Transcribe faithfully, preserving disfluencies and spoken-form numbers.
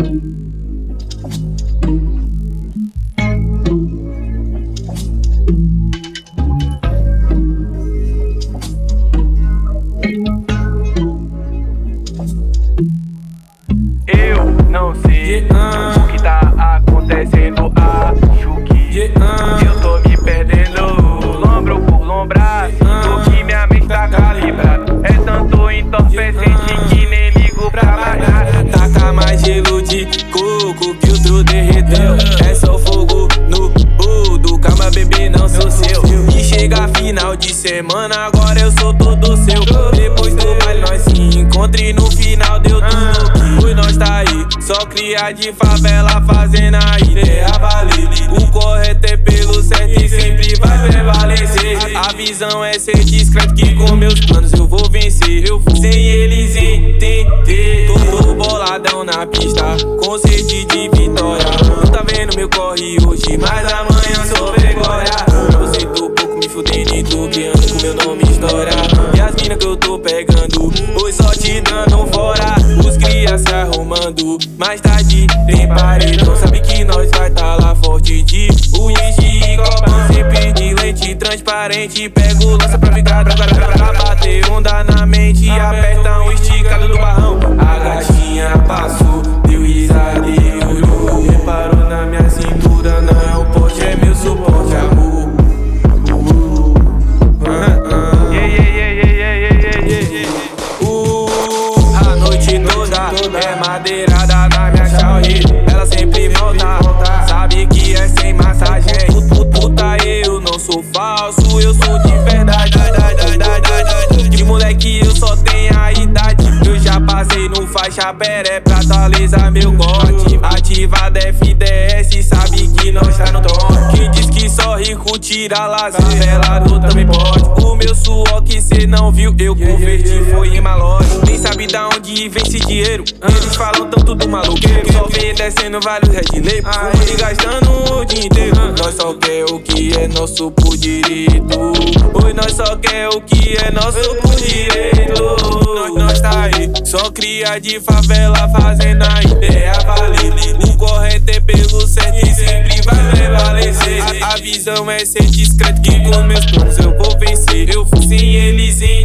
Eu não sei o que tá acontecendo, acho que eu tô me perdendo, lombro por lombraço, do que minha mente tá calibrada. É tanto entorpecente que nem ligo pra mais nada. Taca mais gelo de coco que o tru derreteu. É só fogo no budo, calma bebê, não sou seu. E chega final de semana, agora eu sou todo seu. Depois do baile nós se encontre, no final deu tudo que hoje nós tá aí. Só cria de favela fazendo a ideia valer. O correto é pelo certo e sempre vai prevalecer. A visão é ser discreto que com meus planos eu vou vencer. Eu vou sem eles entender. Tô boladão na pista, com sede de vitória. Não tá vendo meu corre hoje, mas amanhã sou vergonha. Eu sinto pouco me fudendo e tô criando com meu nome história. E as minas que eu tô pegando, hoje só te dando fora. Os cria se arrumando, mais tarde tem paredão. Sabe que nós vai tá lá forte de unhas de cobão, sempre de lente transparente. Pego lança pra ficar pra, pra, pra, pra bater onda na mente e aperta um esticado do barrão. A gatinha passou, deu risada e olhou, reparou na minha cintura, não é o poste, é meu suporte, amor. A noite toda é madeirada na minha chauí. Ela sempre volta, sabe que é sem massagem. Puta, eu não sou falso, eu sou de verdade. De moleque eu só tenho a idade. Eu já passei no faixa peré pra atualizar meu corte. Ativada F D S, sabe que nós tá no tom. Quem diz que só rico tira lazer, velado também pode. O meu suor que cê não viu, eu converti, foi em malote. Nem sabe da onde vem esse dinheiro. Eles falam tanto do maluqueiro, só vem descendo vários red labels, fumando e gastando o dia inteiro. Nós só quer o que é nosso por direito. Hoje nós só quer o que é nosso por direito. Nós, nós tá aí, só cria de favela fazendo a ideia valer. O correto é pelo certo e sempre vai prevalecer. A, a visão é ser discreto que com meus planos eu vou vencer. Eu fui sem eles em